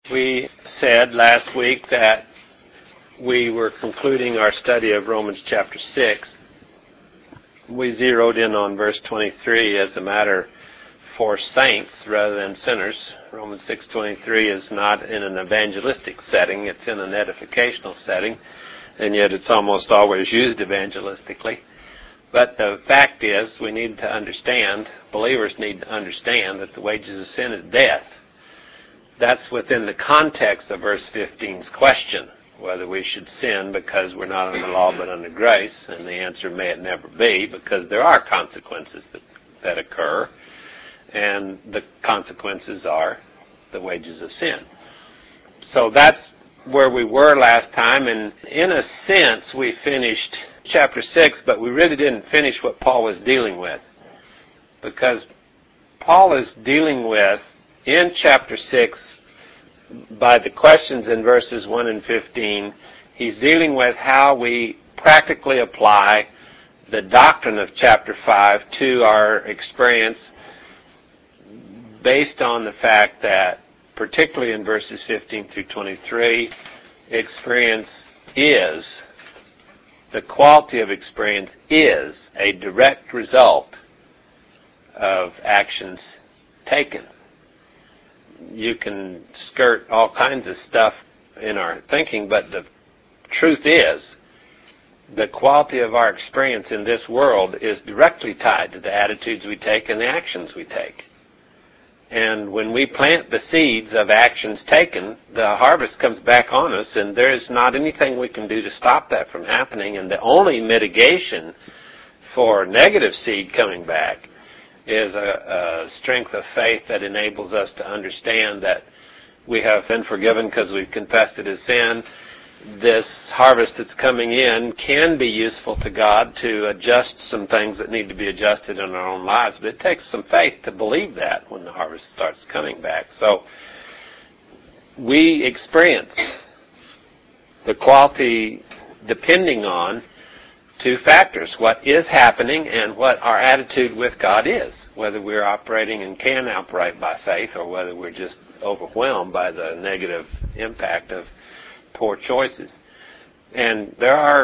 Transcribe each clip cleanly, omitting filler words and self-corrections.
We said last week that we were concluding our study of Romans chapter 6. We zeroed in on verse 23 as a matter for saints rather than sinners. Romans 6:23 is not in an evangelistic setting, it's in an edificational setting, and yet it's almost always used evangelistically. But the fact is, we need to understand, believers need to understand that the wages of sin is death. That's within the context of verse 15's question, whether we should sin because we're not under law but under grace, and the answer may it never be, because there are consequences that occur, and the consequences are the wages of sin. So that's where we were last time, and in a sense we finished chapter 6, but we really didn't finish what Paul was dealing with, because Paul is dealing with, in chapter 6, by the questions in verses 1 and 15, he's dealing with how we practically apply the doctrine of chapter 5 to our experience, based on the fact that, particularly in verses 15 through 23, experience is, the quality of experience is a direct result of actions taken. You can skirt all kinds of stuff in our thinking, but the truth is, the quality of our experience in this world is directly tied to the attitudes we take and the actions we take. And when we plant the seeds of actions taken, the harvest comes back on us, and there is not anything we can do to stop that from happening. And the only mitigation for negative seed coming back is a strength of faith that enables us to understand that we have been forgiven because we've confessed it as sin. This harvest that's coming in can be useful to God to adjust some things that need to be adjusted in our own lives, but it takes some faith to believe that when the harvest starts coming back. So we experience the quality depending on two factors: what is happening and what our attitude with God is, whether we're operating and can operate by faith or whether we're just overwhelmed by the negative impact of poor choices. And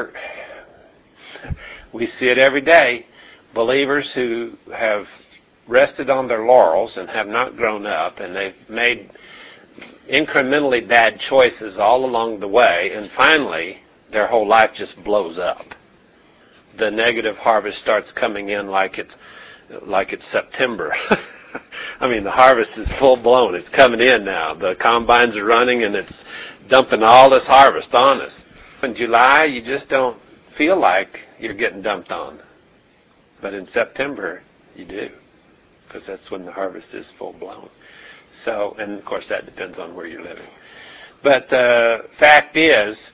we see it every day, believers who have rested on their laurels and have not grown up, and they've made incrementally bad choices all along the way, and finally their whole life just blows up. The negative harvest starts coming in like it's September. I mean, the harvest is full blown. It's coming in now. The combines are running and it's dumping all this harvest on us. In July, you just don't feel like you're getting dumped on. But in September, you do, because that's when the harvest is full blown. So, and of course that depends on where you're living. But the fact is,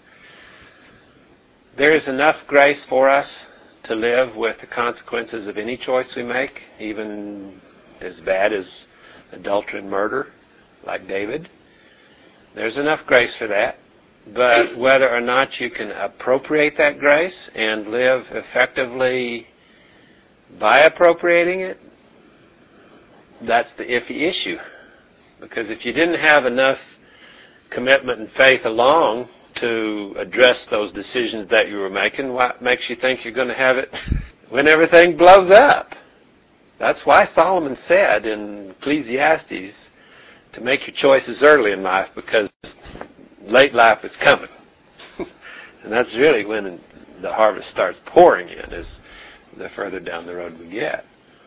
there is enough grace for us to live with the consequences of any choice we make, even as bad as adultery and murder, like David. There's enough grace for that. But whether or not you can appropriate that grace and live effectively by appropriating it, that's the iffy issue. Because if you didn't have enough commitment and faith along to address those decisions that you were making, what makes you think you're going to have it when everything blows up? That's why Solomon said in Ecclesiastes to make your choices early in life, because late life is coming. And that's really when the harvest starts pouring in, is the further down the road we get.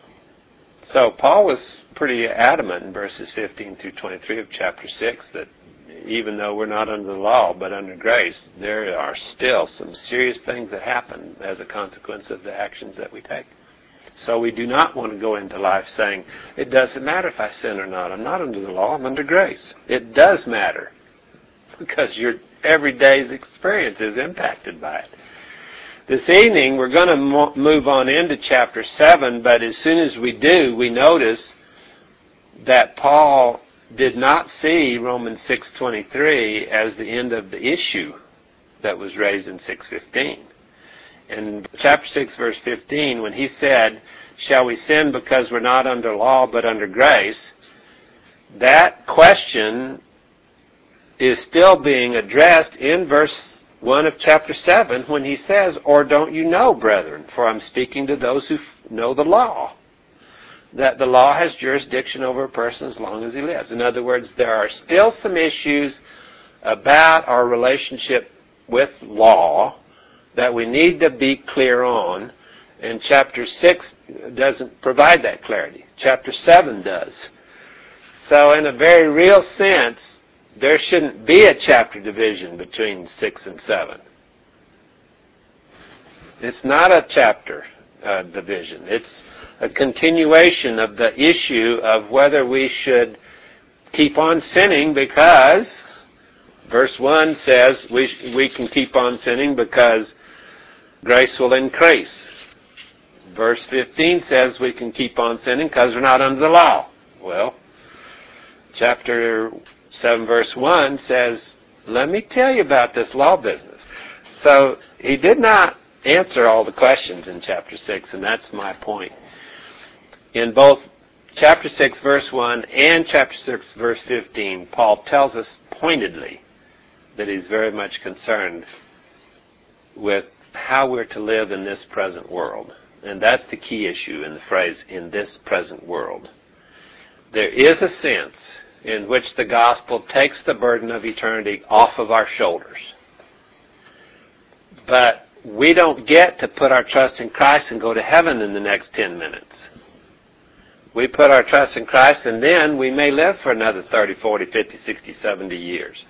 So Paul was pretty adamant in verses 15 through 23 of chapter 6 that even though we're not under the law but under grace, there are still some serious things that happen as a consequence of the actions that we take. So we do not want to go into life saying, it doesn't matter if I sin or not. I'm not under the law, I'm under grace. It does matter, because your everyday's experience is impacted by it. This evening we're going to move on into chapter 7, but as soon as we do, we notice that Paul did not see Romans 6:23 as the end of the issue that was raised in 6:15. In chapter 6, verse 15, when he said, shall we sin because we're not under law but under grace, that question is still being addressed in verse 1 of chapter 7 when he says, "Or don't you know, brethren, for I'm speaking to those who know the law, that the law has jurisdiction over a person as long as he lives." In other words, there are still some issues about our relationship with law that we need to be clear on, and chapter 6 doesn't provide that clarity. Chapter 7 does. So in a very real sense, there shouldn't be a chapter division between 6 and 7. It's not a chapter division. It's a continuation of the issue of whether we should keep on sinning because verse 1 says we can keep on sinning because grace will increase. Verse 15 says we can keep on sinning because we're not under the law. Well, chapter 7 verse 1 says, let me tell you about this law business. So he did not answer all the questions in chapter 6, and that's my point. In both chapter 6 verse 1 and chapter 6 verse 15, Paul tells us pointedly that he's very much concerned with how we're to live in this present world. And that's the key issue in the phrase, in this present world. There is a sense in which the gospel takes the burden of eternity off of our shoulders. But we don't get to put our trust in Christ and go to heaven in the next 10 minutes. We put our trust in Christ and then we may live for another 30, 40, 50, 60, 70 years.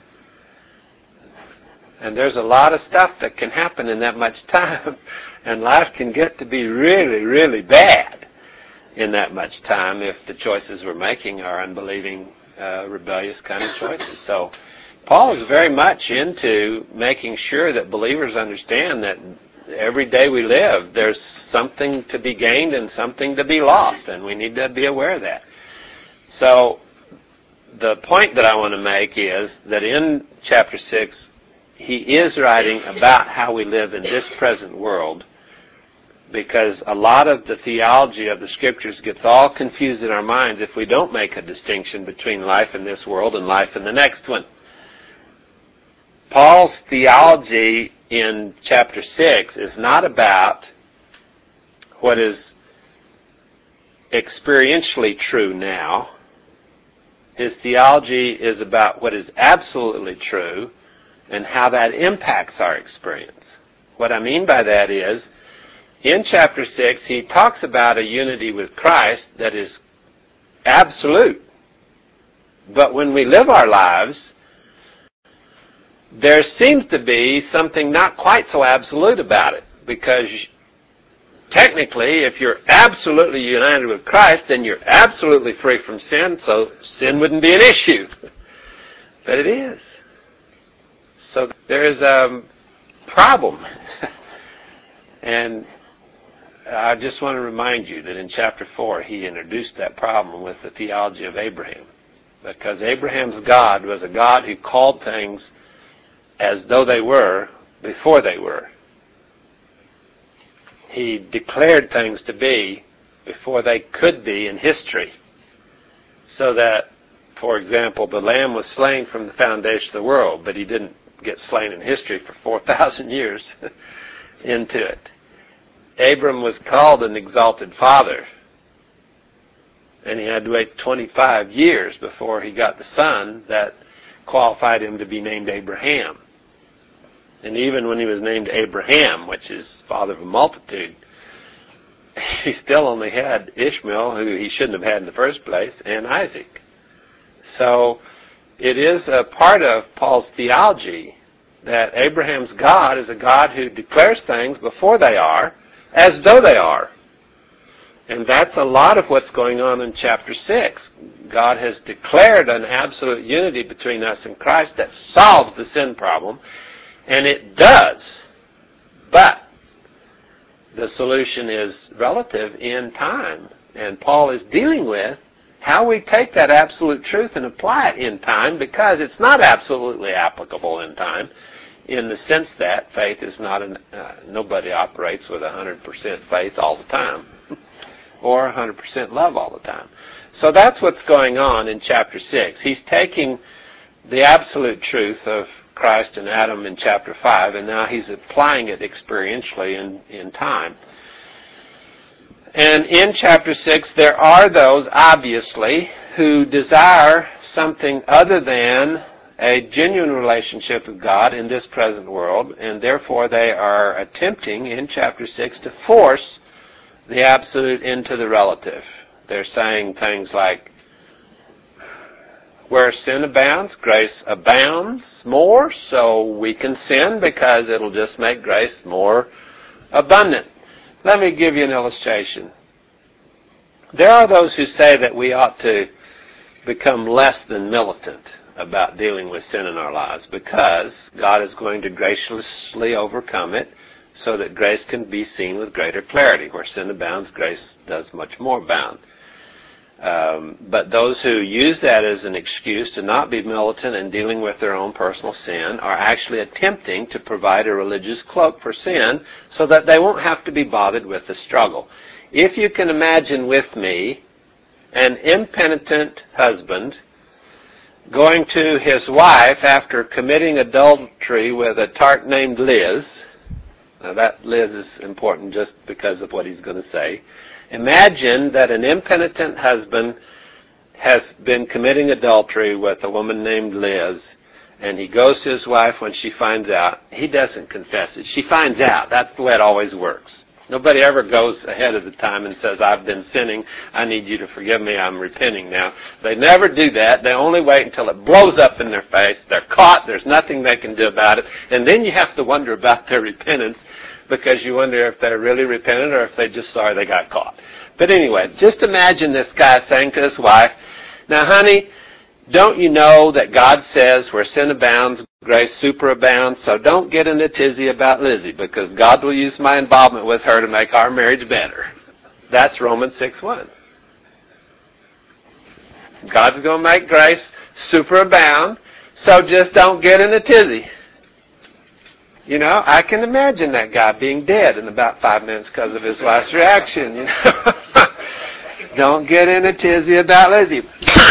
And there's a lot of stuff that can happen in that much time. And life can get to be really, really bad in that much time if the choices we're making are unbelieving, rebellious kind of choices. So Paul is very much into making sure that believers understand that every day we live, there's something to be gained and something to be lost. And we need to be aware of that. So the point that I want to make is that in chapter 6, he is writing about how we live in this present world, because a lot of the theology of the Scriptures gets all confused in our minds if we don't make a distinction between life in this world and life in the next one. Paul's theology in chapter 6 is not about what is experientially true now. His theology is about what is absolutely true and how that impacts our experience. What I mean by that is, in chapter 6, he talks about a unity with Christ that is absolute. But when we live our lives, there seems to be something not quite so absolute about it. Because technically, if you're absolutely united with Christ, then you're absolutely free from sin, so sin wouldn't be an issue. But it is. So there's a problem. And I just want to remind you that in chapter 4, he introduced that problem with the theology of Abraham. Because Abraham's God was a God who called things as though they were before they were. He declared things to be before they could be in history. So that, for example, the Lamb was slain from the foundation of the world, but he didn't get slain in history for 4,000 years into it. Abram was called an exalted father, and he had to wait 25 years before he got the son that qualified him to be named Abraham. And even when he was named Abraham, which is father of a multitude, he still only had Ishmael, who he shouldn't have had in the first place, and Isaac. So it is a part of Paul's theology that Abraham's God is a God who declares things before they are, as though they are. And that's a lot of what's going on in chapter 6. God has declared an absolute unity between us and Christ that solves the sin problem, and it does. But the solution is relative in time. And Paul is dealing with how we take that absolute truth and apply it in time, because it's not absolutely applicable in time, in the sense that faith is not nobody operates with 100% faith all the time or 100% love all the time. So that's what's going on in chapter 6. He's taking the absolute truth of Christ and Adam in chapter 5, and now he's applying it experientially in time. And in chapter 6, there are those, obviously, who desire something other than a genuine relationship with God in this present world, and therefore they are attempting in chapter 6 to force the absolute into the relative. They're saying things like, where sin abounds, grace abounds more, so we can sin because it'll just make grace more abundant. Let me give you an illustration. There are those who say that we ought to become less than militant about dealing with sin in our lives because God is going to graciously overcome it so that grace can be seen with greater clarity. Where sin abounds, grace does much more abound. But those who use that as an excuse to not be militant in dealing with their own personal sin are actually attempting to provide a religious cloak for sin so that they won't have to be bothered with the struggle. If you can imagine with me an impenitent husband going to his wife after committing adultery with a tart named Liz. Now that Liz is important just because of what he's going to say. Imagine that an impenitent husband has been committing adultery with a woman named Liz, and he goes to his wife when she finds out. He doesn't confess it. She finds out. That's the way it always works. Nobody ever goes ahead of the time and says, I've been sinning. I need you to forgive me. I'm repenting now. They never do that. They only wait until it blows up in their face. They're caught. There's nothing they can do about it. And then you have to wonder about their repentance because you wonder if they're really repentant or if they're just sorry they got caught. But anyway, just imagine this guy saying to his wife, now, honey, don't you know that God says where sin abounds, grace superabounds, so don't get in a tizzy about Lizzie because God will use my involvement with her to make our marriage better. That's Romans 6:1. God's going to make grace superabound, so just don't get in a tizzy. You know, I can imagine that guy being dead in about 5 minutes because of his wife's reaction, you know. Don't get in a tizzy about Lizzie.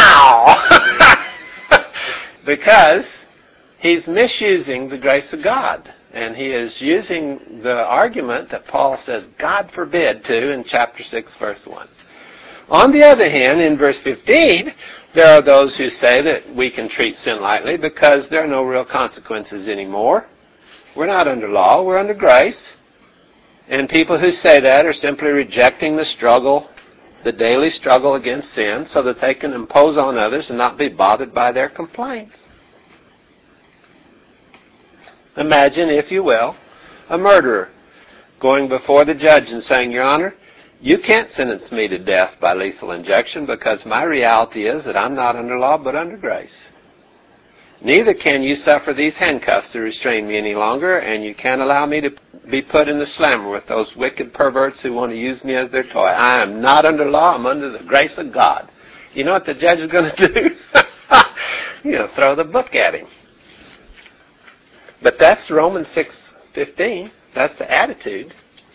Because he's misusing the grace of God. And he is using the argument that Paul says, God forbid, to in chapter 6, verse 1. On the other hand, in verse 15, there are those who say that we can treat sin lightly because there are no real consequences anymore. We're not under law, we're under grace. And people who say that are simply rejecting the struggle, the daily struggle against sin, so that they can impose on others and not be bothered by their complaints. Imagine, if you will, a murderer going before the judge and saying, Your Honor, you can't sentence me to death by lethal injection because my reality is that I'm not under law but under grace. Neither can you suffer these handcuffs to restrain me any longer, and you can't allow me to be put in the slammer with those wicked perverts who want to use me as their toy. I am not under law. I'm under the grace of God. You know what the judge is going to do? Throw the book at him. But that's Romans 6:15. That's the attitude.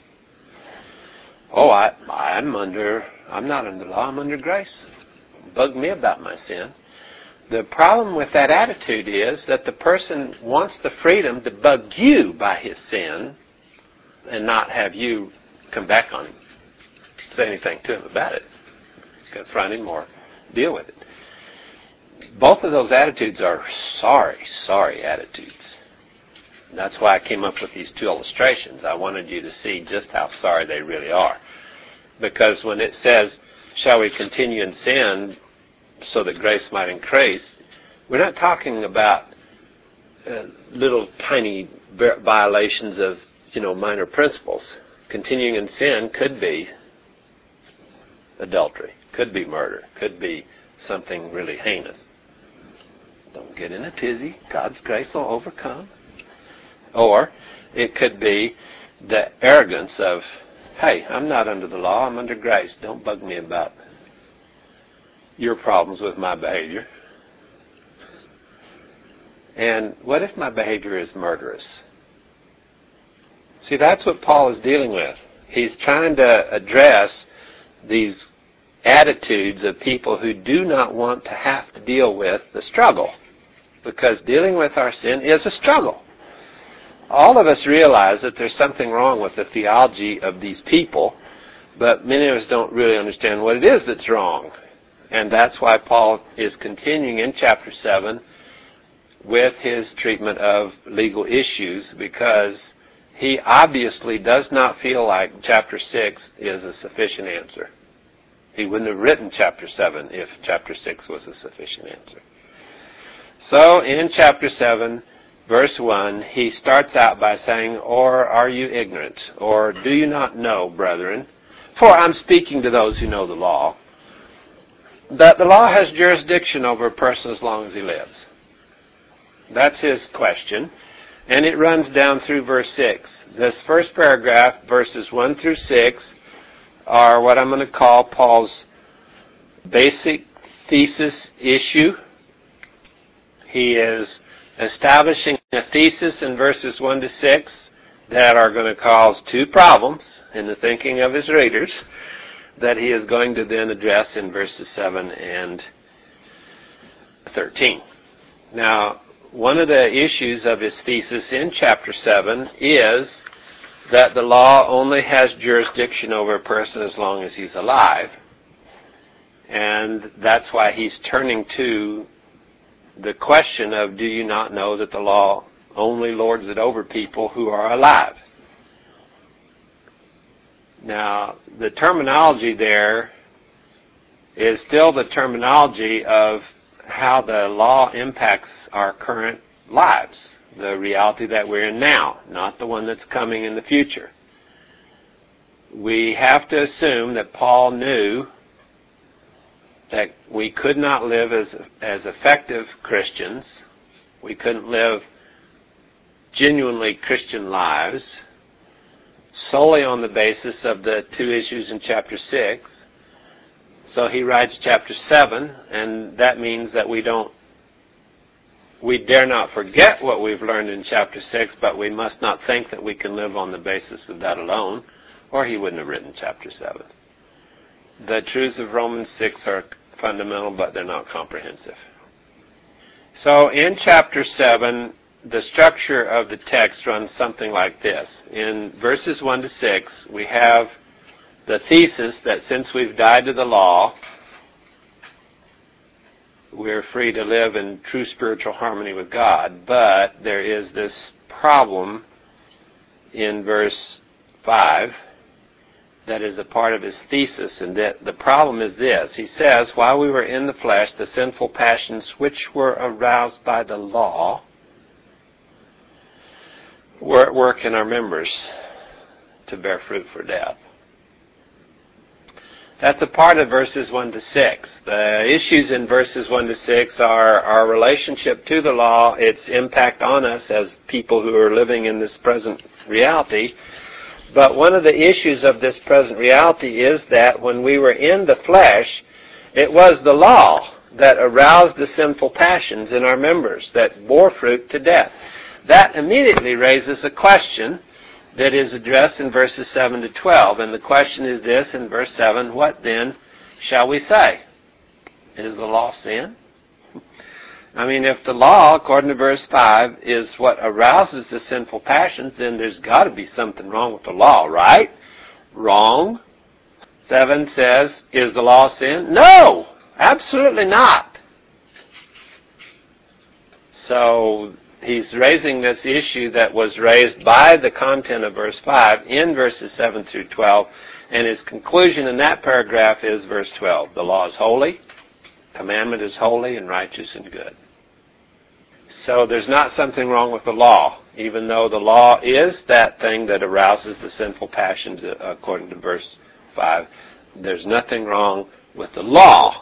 Oh, I'm not under law. I'm under grace. Bug me about my sin. The problem with that attitude is that the person wants the freedom to bug you by his sin and not have you come back on him, say anything to him about it, confront him or deal with it. Both of those attitudes are sorry attitudes. That's why I came up with these two illustrations. I wanted you to see just how sorry they really are. Because when it says, shall we continue in sin so that grace might increase, we're not talking about little tiny violations of, minor principles. Continuing in sin could be adultery, could be murder, could be something really heinous. Don't get in a tizzy. God's grace will overcome. Or it could be the arrogance of, hey, I'm not under the law, I'm under grace. Don't bug me about your problems with my behavior. And what if my behavior is murderous? See, that's what Paul is dealing with. He's trying to address these attitudes of people who do not want to have to deal with the struggle. because dealing with our sin is a struggle. All of us realize that there's something wrong with the theology of these people, but many of us don't really understand what it is that's wrong. And that's why Paul is continuing in chapter 7 with his treatment of legal issues, because he obviously does not feel like chapter 6 is a sufficient answer. He wouldn't have written chapter 7 if chapter 6 was a sufficient answer. So in chapter 7, verse 1, he starts out by saying, "Or are you ignorant? Or do you not know, brethren? For I'm speaking to those who know the law, that the law has jurisdiction over a person as long as he lives." That's his question. And it runs down through verse 6. This first paragraph, verses 1 through 6, are what I'm going to call Paul's basic thesis issue. He is establishing a thesis in verses 1 to 6 that are going to cause two problems in the thinking of his readers that he is going to then address in verses 7 and 13. Now, one of the issues of his thesis in chapter 7 is that the law only has jurisdiction over a person as long as he's alive. And that's why he's turning to the question of, do you not know that the law only lords it over people who are alive? Now, the terminology there is still the terminology of how the law impacts our current lives, the reality that we're in now, not the one that's coming in the future. We have to assume that Paul knew that we could not live as effective Christians. We couldn't live genuinely Christian lives solely on the basis of the two issues in chapter 6. So he writes chapter 7, and that means that we dare not forget what we've learned in chapter 6, but we must not think that we can live on the basis of that alone, or he wouldn't have written chapter 7. The truths of Romans 6 are fundamental, but they're not comprehensive. So in chapter 7, the structure of the text runs something like this. In verses 1 to 6, we have the thesis that since we've died to the law, we're free to live in true spiritual harmony with God. But there is this problem in verse 5 that is a part of his thesis, and that the problem is this. He says, while we were in the flesh, the sinful passions which were aroused by the law were at work in our members to bear fruit for death. That's a part of verses 1 to 6. The issues in verses 1 to 6 are our relationship to the law, its impact on us as people who are living in this present reality. But one of the issues of this present reality is that when we were in the flesh, it was the law that aroused the sinful passions in our members that bore fruit to death. That immediately raises a question that is addressed in verses 7 to 12. And the question is this in verse 7, what then shall we say? Is the law sin? I mean, if the law, according to verse 5, is what arouses the sinful passions, then there's got to be something wrong with the law, right? Wrong. 7 says, is the law sin? No, absolutely not. So he's raising this issue that was raised by the content of verse 5 in verses 7 through 12, and his conclusion in that paragraph is verse 12. The law is holy, commandment is holy and righteous and good. So there's not something wrong with the law, even though the law is that thing that arouses the sinful passions according to verse 5. There's nothing wrong with the law.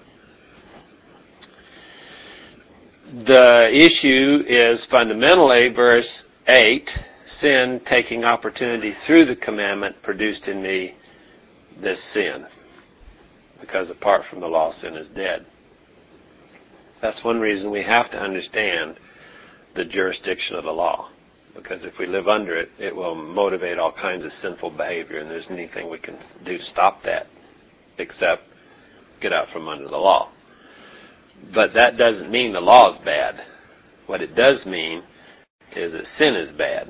The issue is fundamentally verse 8, sin taking opportunity through the commandment produced in me this sin. Because apart from the law, sin is dead. That's one reason we have to understand the jurisdiction of the law. Because if we live under it, it will motivate all kinds of sinful behavior, and there's anything we can do to stop that except get out from under the law. But that doesn't mean the law is bad. What it does mean is that sin is bad.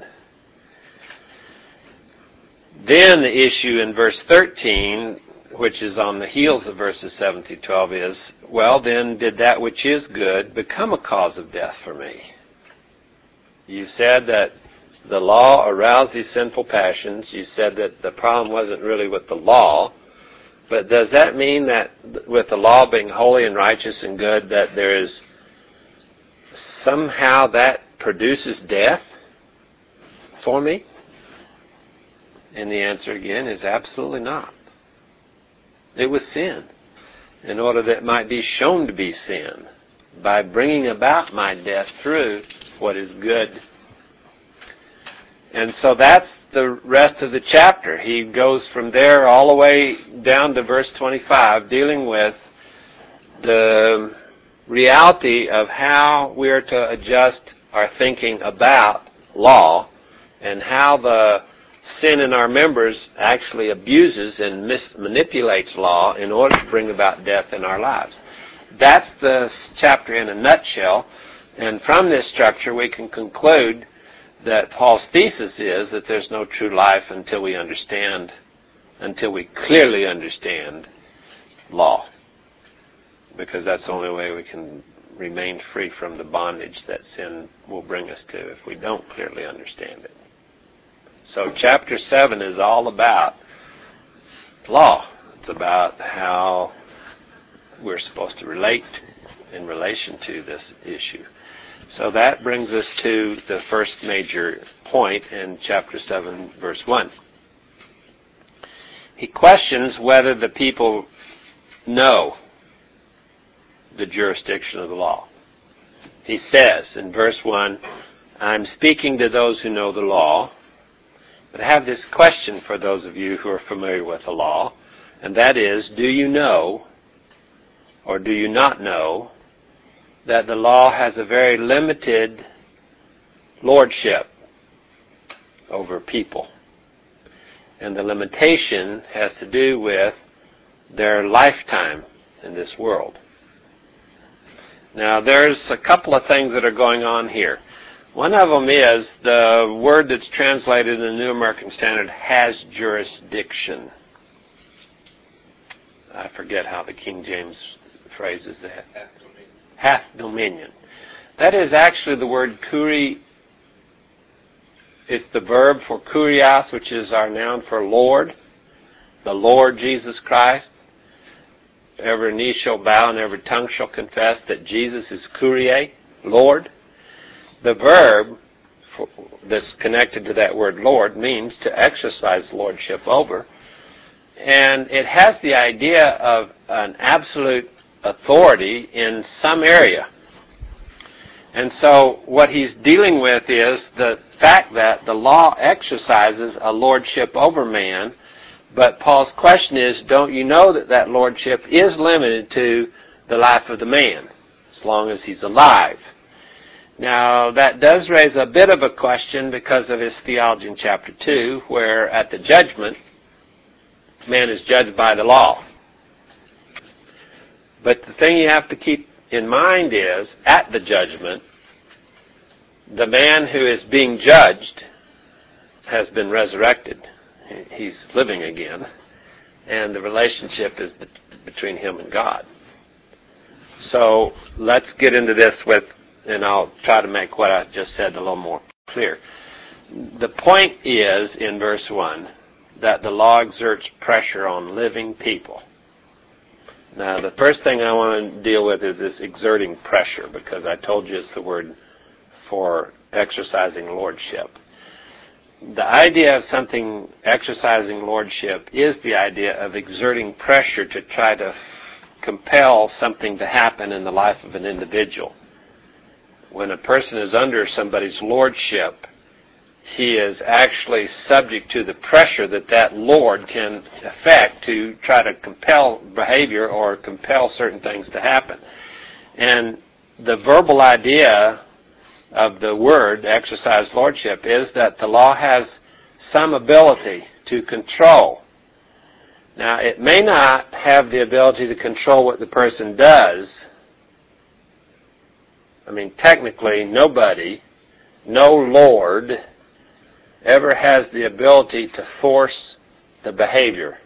Then the issue in verse 13, which is on the heels of verses 7 through 12, is, well, then did that which is good become a cause of death for me? You said that the law aroused these sinful passions. You said that the problem wasn't really with the law. But does that mean that with the law being holy and righteous and good, that there is somehow that produces death for me? And the answer again is absolutely not. It was sin, in order that it might be shown to be sin, by bringing about my death through what is good. And so that's the rest of the chapter. He goes from there all the way down to verse 25, dealing with the reality of how we are to adjust our thinking about law and how the sin in our members actually abuses and manipulates law in order to bring about death in our lives. That's the chapter in a nutshell. And from this structure we can conclude that Paul's thesis is that there's no true life until we clearly understand law. Because that's the only way we can remain free from the bondage that sin will bring us to if we don't clearly understand it. So chapter 7 is all about law. It's about how we're supposed to relate in relation to this issue. So that brings us to the first major point in chapter 7, verse 1. He questions whether the people know the jurisdiction of the law. He says in verse 1, I'm speaking to those who know the law, but I have this question for those of you who are familiar with the law, and that is, do you know or do you not know that the law has a very limited lordship over people? And the limitation has to do with their lifetime in this world. Now, there's a couple of things that are going on here. One of them is the word that's translated in the New American Standard has jurisdiction. I forget how the King James phrases that. Hath dominion. That is actually the word kuri. It's the verb for kurios, which is our noun for Lord. The Lord Jesus Christ. Every knee shall bow and every tongue shall confess that Jesus is Kyrie, Lord. The verb that's connected to that word Lord means to exercise lordship over. And it has the idea of an absolute authority in some area. And so what he's dealing with is the fact that the law exercises a lordship over man, but Paul's question is, don't you know that that lordship is limited to the life of the man, as long as he's alive? Now, that does raise a bit of a question because of his theology in chapter 2, where at the judgment, man is judged by the law. But the thing you have to keep in mind is, at the judgment, the man who is being judged has been resurrected. He's living again. And the relationship is between him and God. So let's get into this and I'll try to make what I just said a little more clear. The point is, in verse 1, that the law exerts pressure on living people. Now, the first thing I want to deal with is this exerting pressure, because I told you it's the word for exercising lordship. The idea of something exercising lordship is the idea of exerting pressure to try to compel something to happen in the life of an individual. When a person is under somebody's lordship, he is actually subject to the pressure that Lord can affect to try to compel behavior or compel certain things to happen. And the verbal idea of the word, exercise lordship, is that the law has some ability to control. Now, it may not have the ability to control what the person does, I mean, technically, nobody, no Lord, ever has the ability to force the behavior.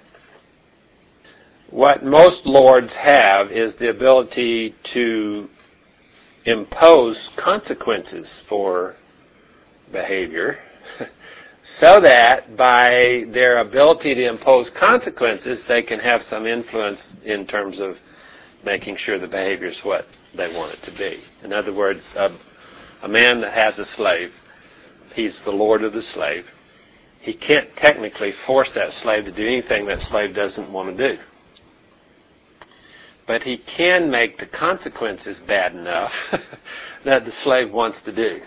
What most lords have is the ability to impose consequences for behavior, so that by their ability to impose consequences, they can have some influence in terms of making sure the behavior is what they want it to be. In other words, a man that has a slave, he's the lord of the slave. He can't technically force that slave to do anything that slave doesn't want to do. But he can make the consequences bad enough that the slave wants to do.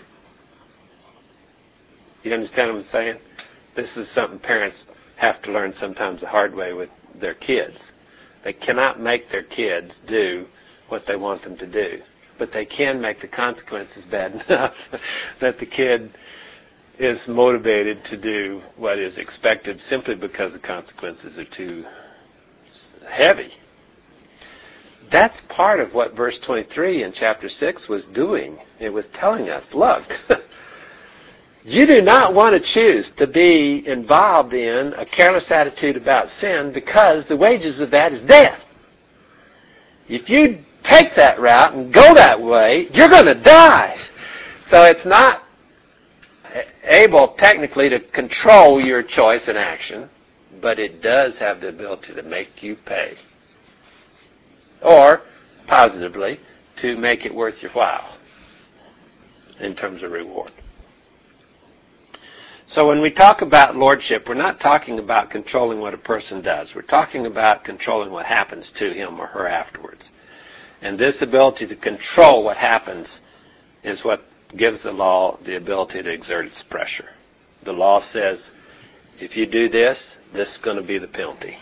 You understand what I'm saying? This is something parents have to learn sometimes the hard way with their kids. They cannot make their kids do what they want them to do. But they can make the consequences bad enough that the kid is motivated to do what is expected simply because the consequences are too heavy. That's part of what verse 23 in chapter 6 was doing. It was telling us, look, you do not want to choose to be involved in a careless attitude about sin, because the wages of that is death. If you take that route and go that way, you're going to die. So it's not able technically to control your choice and action, but it does have the ability to make you pay. Or, positively, to make it worth your while in terms of reward. So when we talk about lordship, we're not talking about controlling what a person does. We're talking about controlling what happens to him or her afterwards. And this ability to control what happens is what gives the law the ability to exert its pressure. The law says, if you do this, this is going to be the penalty.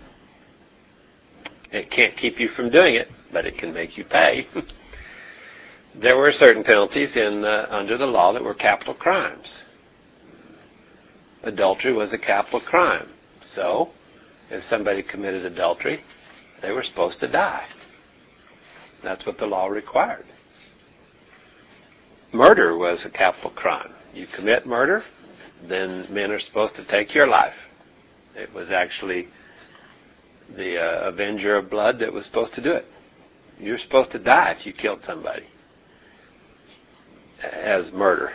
It can't keep you from doing it, but it can make you pay. There were certain penalties under the law that were capital crimes. Adultery was a capital crime. So, if somebody committed adultery, they were supposed to die. That's what the law required. Murder was a capital crime. You commit murder, then men are supposed to take your life. It was actually the avenger of blood that was supposed to do it. You're supposed to die if you killed somebody as murder.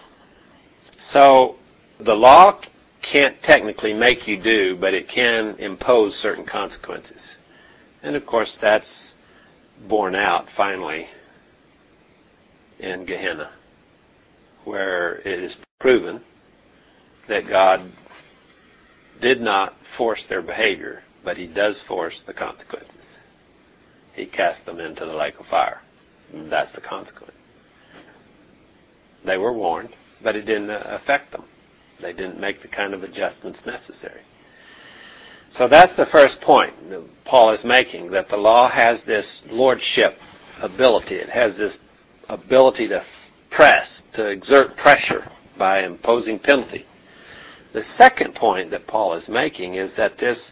So the law can't technically make you do, but it can impose certain consequences. And of course that's borne out finally in Gehenna, where it is proven that God did not force their behavior, but He does force the consequences. He cast them into the lake of fire. That's the consequence. They were warned, but it didn't affect them. They didn't make the kind of adjustments necessary. So that's the first point Paul is making, that the law has this lordship ability. It has this ability to press, to exert pressure by imposing penalty. The second point that Paul is making is that this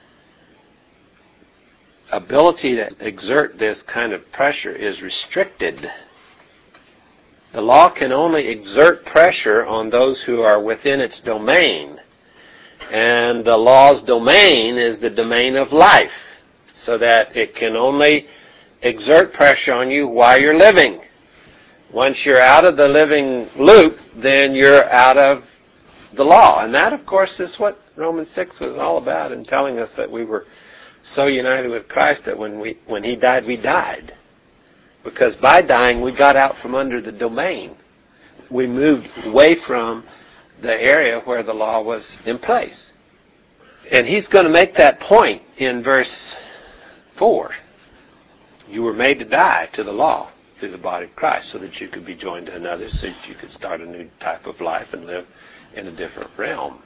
ability to exert this kind of pressure is restricted. The law can only exert pressure on those who are within its domain. And the law's domain is the domain of life, so that it can only exert pressure on you while you're living. Once you're out of the living loop, then you're out of the law. And that, of course, is what Romans 6 was all about, in telling us that we were so united with Christ that when He died, we died. Because by dying, we got out from under the domain. We moved away from the area where the law was in place. And he's going to make that point in verse 4. You were made to die to the law through the body of Christ, so that you could be joined to another, so that you could start a new type of life and live in a different realm.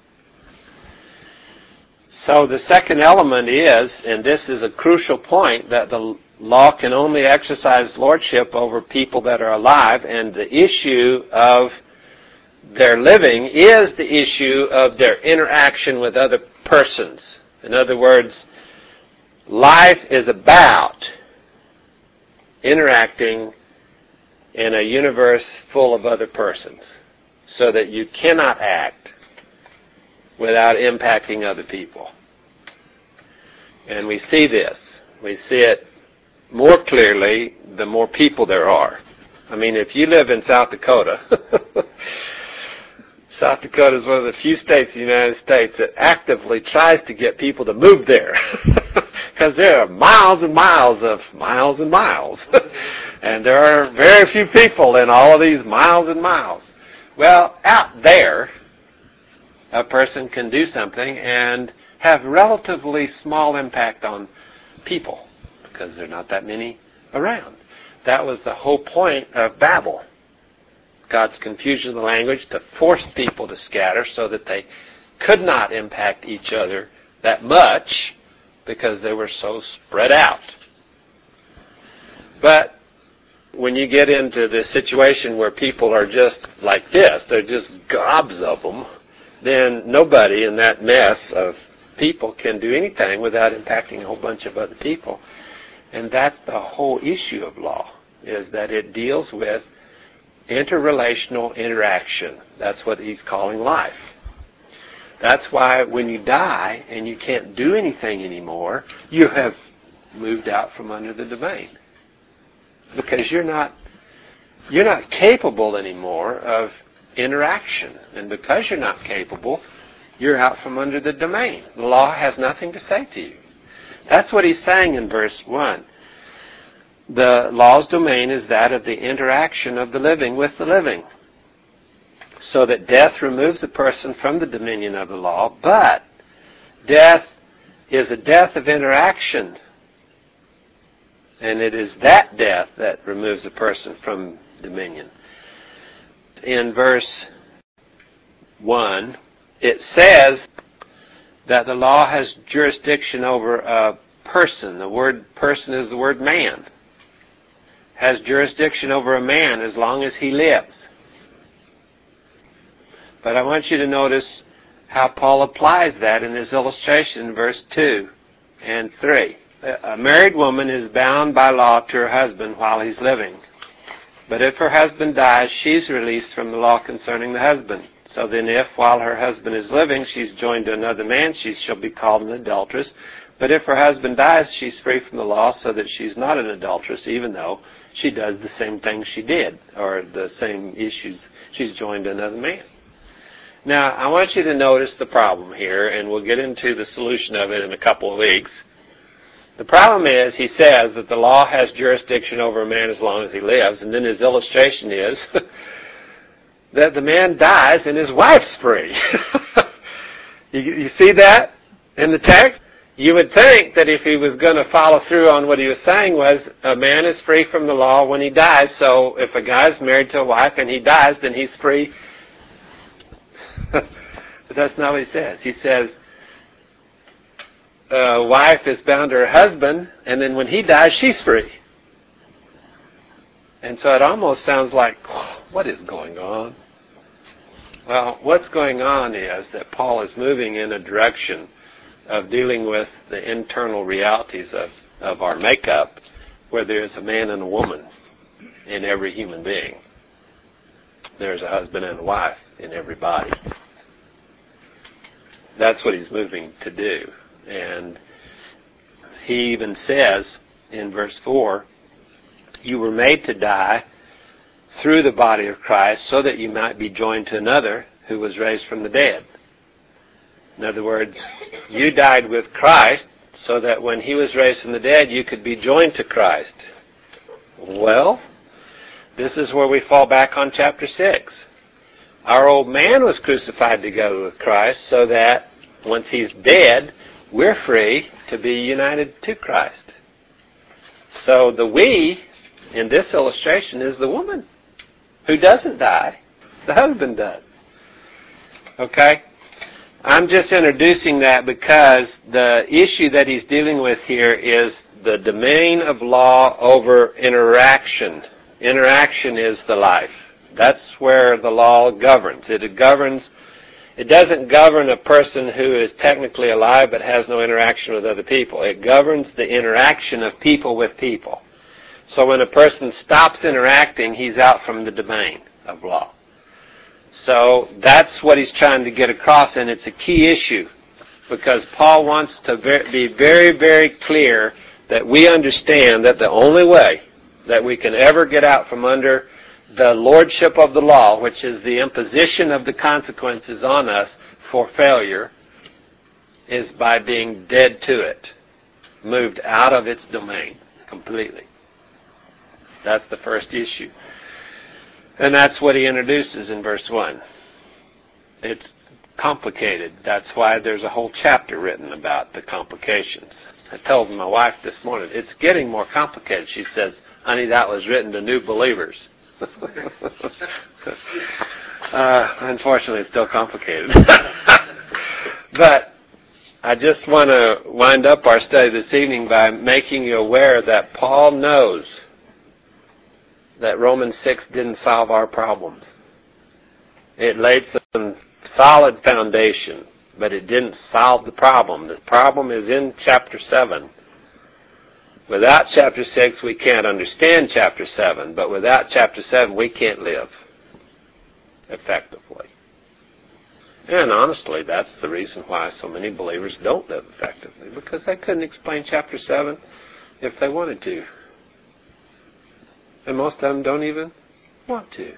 So the second element is, and this is a crucial point, that the law can only exercise lordship over people that are alive, and the issue of their living is the issue of their interaction with other persons. In other words, life is about interacting in a universe full of other persons, so that you cannot act without impacting other people. And we see this. We see it more clearly the more people there are. I mean, if you live in South Dakota, South Dakota is one of the few states in the United States that actively tries to get people to move there. Because there are miles and miles of miles and miles. And there are very few people in all of these miles and miles. Well, out there, a person can do something and have relatively small impact on people because there are not that many around. That was the whole point of Babel. God's confusion of the language to force people to scatter so that they could not impact each other that much because they were so spread out. But when you get into this situation where people are just like this, they're just gobs of them, then nobody in that mess of people can do anything without impacting a whole bunch of other people. And that's the whole issue of law, is that it deals with interrelational interaction. That's what he's calling life. That's why when you die and you can't do anything anymore, you have moved out from under the domain. Because you're not capable anymore of interaction. And because you're not capable, you're out from under the domain. The law has nothing to say to you. That's what he's saying in verse 1. The law's domain is that of the interaction of the living with the living. So that death removes a person from the dominion of the law, but death is a death of interaction. And it is that death that removes a person from dominion. In verse 1, it says that the law has jurisdiction over a person. The word person is the word man. Has jurisdiction over a man as long as he lives. But I want you to notice how Paul applies that in his illustration in verse 2 and 3. A married woman is bound by law to her husband while he's living. But if her husband dies, she's released from the law concerning the husband. So then if, while her husband is living, she's joined to another man, she shall be called an adulteress. But if her husband dies, she's free from the law, so that she's not an adulteress, even though she does the same thing she did, or the same issues. She's joined to another man. Now, I want you to notice the problem here, and we'll get into the solution of it in a couple of weeks. The problem is, he says that the law has jurisdiction over a man as long as he lives, and then his illustration is that the man dies and his wife's free. You see that in the text? You would think that if he was going to follow through on what he was saying was a man is free from the law when he dies, so if a guy's married to a wife and he dies, then he's free. But that's not what he says. He says a wife is bound to her husband, and then when he dies, she's free. And so it almost sounds like, what is going on? Well, what's going on is that Paul is moving in a direction of dealing with the internal realities of our makeup, where there's a man and a woman in every human being. There's a husband and a wife in every body. That's what he's moving to do. And he even says in verse 4, you were made to die through the body of Christ so that you might be joined to another who was raised from the dead. In other words, you died with Christ so that when he was raised from the dead, you could be joined to Christ. Well, this is where we fall back on chapter 6. Our old man was crucified together with Christ so that once he's dead, we're free to be united to Christ. So the we in this illustration is the woman who doesn't die. The husband does. Okay? I'm just introducing that because the issue that he's dealing with here is the domain of law over interaction. Interaction is the life. That's where the law governs. It doesn't govern a person who is technically alive but has no interaction with other people. It governs the interaction of people with people. So when a person stops interacting, he's out from the domain of law. So that's what he's trying to get across, and it's a key issue because Paul wants to be very, very clear that we understand that the only way that we can ever get out from under the lordship of the law, which is the imposition of the consequences on us for failure, is by being dead to it, moved out of its domain completely. That's the first issue. And that's what he introduces in verse 1. It's complicated. That's why there's a whole chapter written about the complications. I told my wife this morning, it's getting more complicated. She says, honey, that was written to new believers. Unfortunately, it's still complicated. But I just want to wind up our study this evening by making you aware that Paul knows that Romans 6 didn't solve our problems. It laid some solid foundation, but it didn't solve the problem. The problem is in chapter 7. Without chapter 6, we can't understand chapter 7, but without chapter 7, we can't live effectively. And honestly, that's the reason why so many believers don't live effectively, because they couldn't explain chapter 7 if they wanted to. And most of them don't even want to.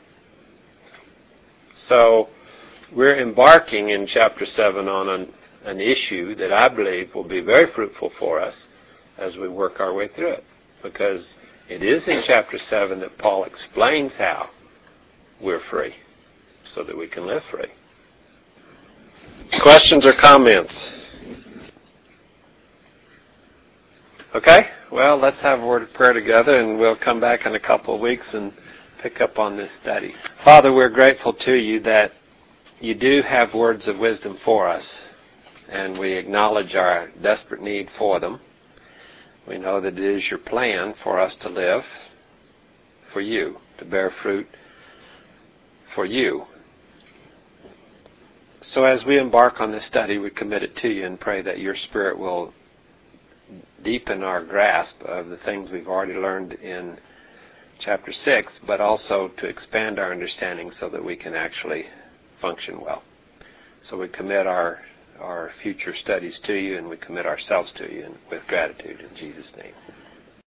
So we're embarking in chapter 7 on an issue that I believe will be very fruitful for us as we work our way through it. Because it is in chapter 7 that Paul explains how we're free, so that we can live free. Questions or comments? Okay? Well, let's have a word of prayer together, and we'll come back in a couple of weeks and pick up on this study. Father, we're grateful to you that you do have words of wisdom for us, and we acknowledge our desperate need for them. We know that it is your plan for us to live for you, to bear fruit for you. So as we embark on this study, we commit it to you and pray that your Spirit will deepen our grasp of the things we've already learned in chapter 6, but also to expand our understanding so that we can actually function well. So we commit our future studies to you, and we commit ourselves to you with gratitude in Jesus' name.